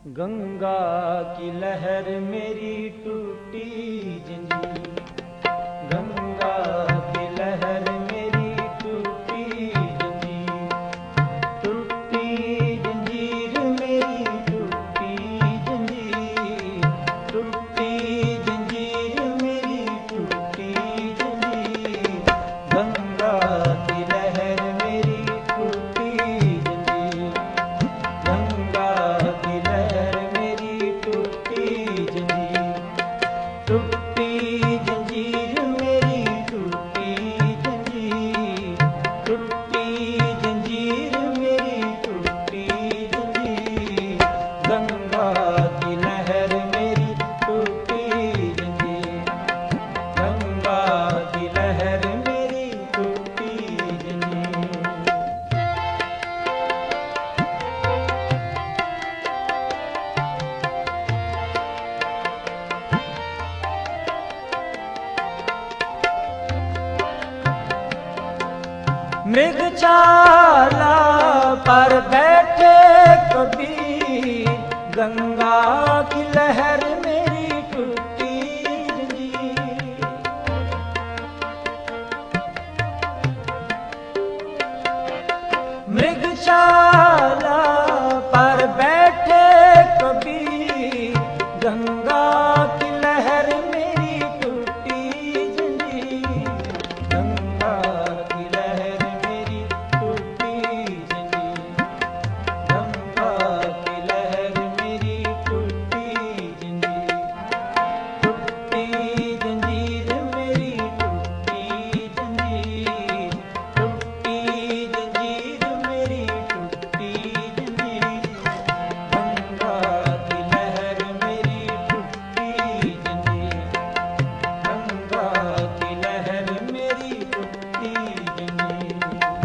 गंगा की लहर मेरी टूटी जंजीर, गंगा की लहर मेरी टूटी जंजीर, टूटी जंजीर मेरी टूटी जंजीर, टूटी जंजीर मेरी टूटी जंजीर, गंगा की लहर मेरी टूटी जंजीर, गंगा की लहर मेरी टूटी जंजीर, टूटी जंजीर मेरी टूटी जंजीर, टूटी जंजीर मेरी टूटी जंजीर, गंगा की लहर मेरी टूटी जंजीर, गंगा की लहर मेरी टूटी जंजीर। मृगशाला पर बैठे कबीर, गंगा की लहर मेरी टूटी जंजीर, मृगशाला पर बैठे कबीर, गंगा की लहर मेरी टूटी जंजीर, गंगा की लहर मेरी टूटी जंजीर, गंगा की लहर मेरी टूटी जंजीर, टूटी जंजीर मेरी टूटी जंजीर, टूटी जंजीर मेरी टूटी जंजीर, गंगा की लहर मेरी टूटी जंजीर, गंगा की लहर मेरी टूटी जंजीर।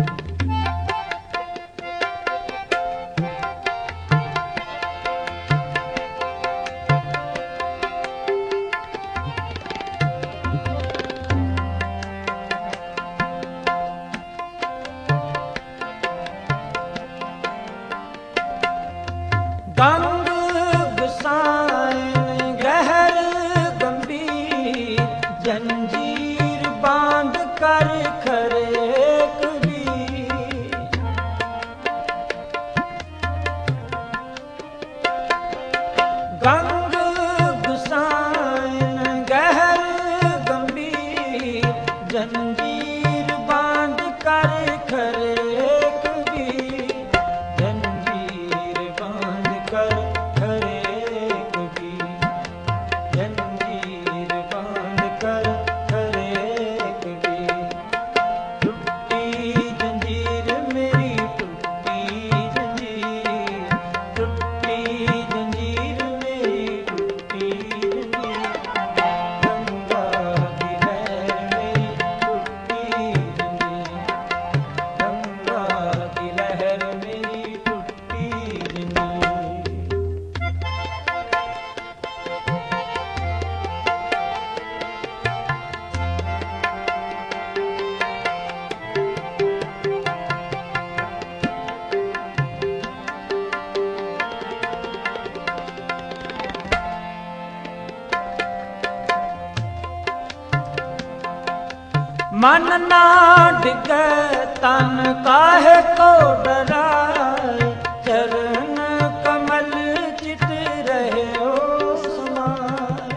गंग गुसाइन गहर गंभीर, जंजीर बांध कर खरे कबीर, गंग गुसाइन गहर गंभीर, जंजीर बांध कर खरे कबीर, जंजीर बांध कर खरे कबीर, जंजीर बांध कर खरे कबीर, टूटी जंजीर मेरी टूटी जंजीर, टूटी जंजीर मेरी टूटी जंजीर, गंगा की लहर मेरी टूटी जंजीर, गंगा की लहर मेरी टूटी जंजीर। मन ना डिगे तन काहे को डराए, चरण कमल चित रहे ओ समाए,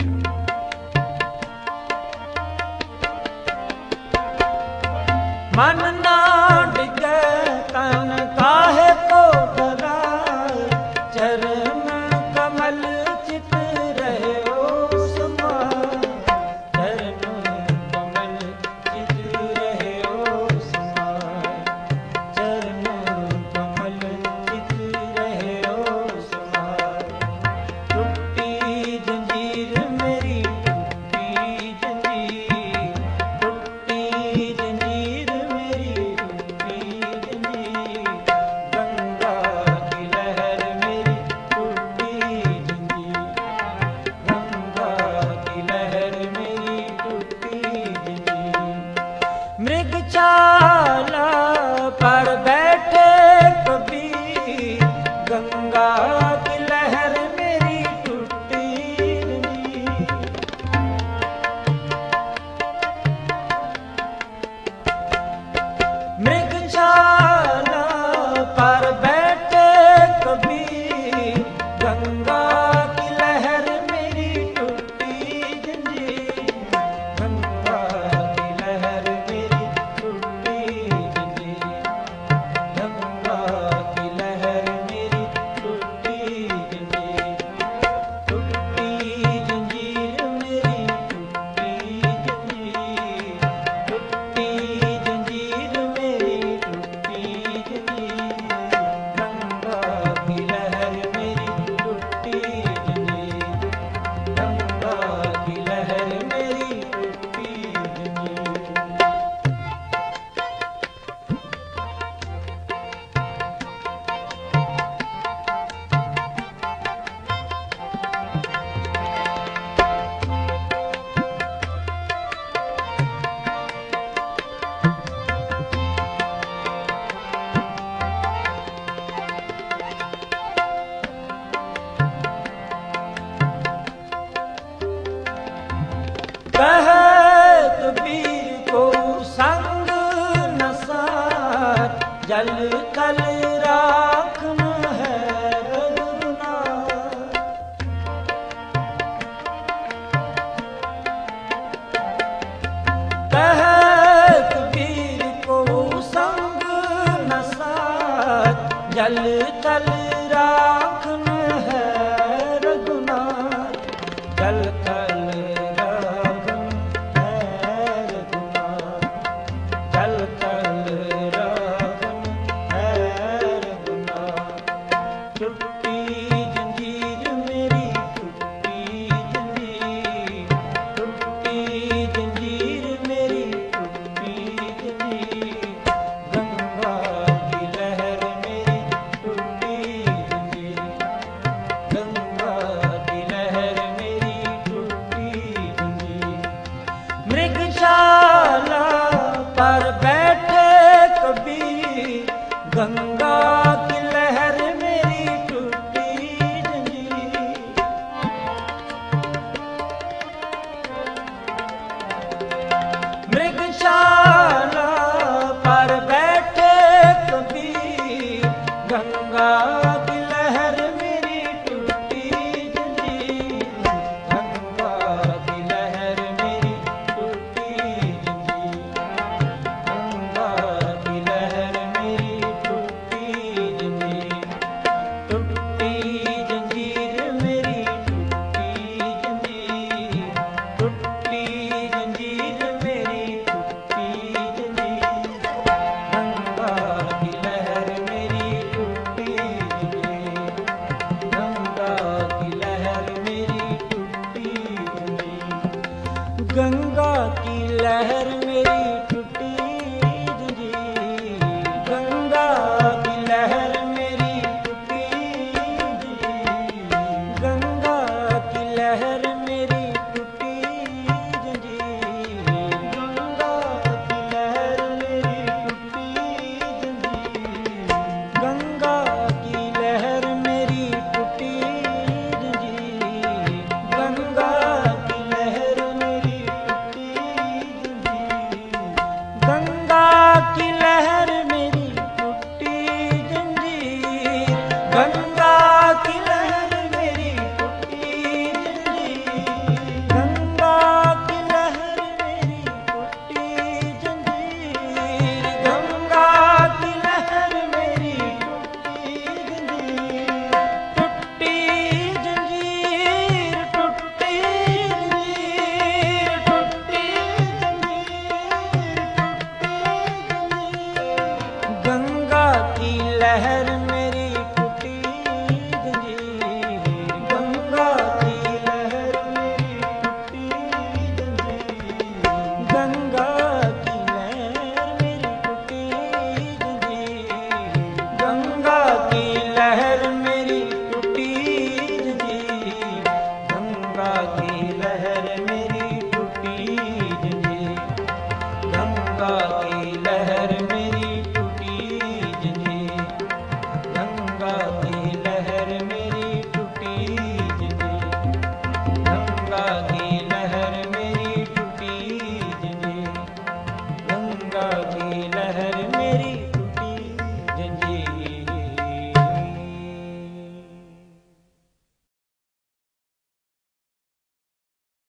मन ना डिगे तन काहे को डराए, चरण कमल चित रहे ओ समाए, चरण कमल चित रहे ओ समाए, चरण कमल चित रहे ओ समाए, टूटी जंजीर मेरी टूटी जंजीर, टूटी जंजीर मेरी टूटी जंजीर, गंगा की लहर मेरी टूटी जंजीर, गंगा की लहर मेरी टूटी जंजीर। मृगशाला पर बैठे कबीर, गंगा की लहर थल राखन है रघुनाथ, जल थल राखन है रघुनाथ, जल थल राखन है रघुनाथ। टूटी जंजीर मेरी टूटी जंजीर, टूटी जंजीर मेरी टूटी जंजीर, गंगा की लहर मेरी टूटी जंजीर, गंगा की लहर मेरी टूटी जंजीर। मृगशाला पर बैठे कबीर, गंगा की लहर मेरी टूटी जंजीर। मृगशाला पर बैठे कबीर, गंगा की लहर मेरी टूटी जंजीर, गंगा की लहर मेरी टूटी जंजीर, गंगा की लहर मेरी टूटी जंजीर। टूटी जंजीर मेरी टूटी जंजीर, टूटी जंजीर मेरी टूटी जंजीर, गंगा की लहर मेरी टूटी जंजीर, गंगा की लहर मेरी टूटी जंजीर। गंगा की लहर मेरी टूटी जंजीर, गंगा की लहर मेरी टूटी जंजीर, गंगा की लहर मेरी टूटी जंजीर, गंगा की लहर मेरी टूटी जंजीर, गंगा की लहर मेरी टूटी जंजीर, गंगा की लहर मेरी टूटी जंजीर, गंगा की लहर मेरी टूटी जंजीर, गंगा की लहर मेरी टूटी जंजीर, गंगा की लहर मेरी टूटी जंजीर, गंगा की लहर मेरी टूटी जंजीर। टूटी जंजीर, टूटी जंजीर, टूटी जंजीर, गंगा की लहर मेरी टूटी जंजीर, गंगा की लहर मेरी टूटी जंजीर, गंगा की लहर मेरी टूटी जंजीर, गंगा की लहर मेरी टूटी जंजीर, गंगा की लहर मेरी टूटी जंजीर, गंगा की लहर मेरी टूटी जंजीर, गंगा की लहर मेरी टूटी जंजीर, गंगा की लहर मेरी टूटी जंजीर, गंगा की लहर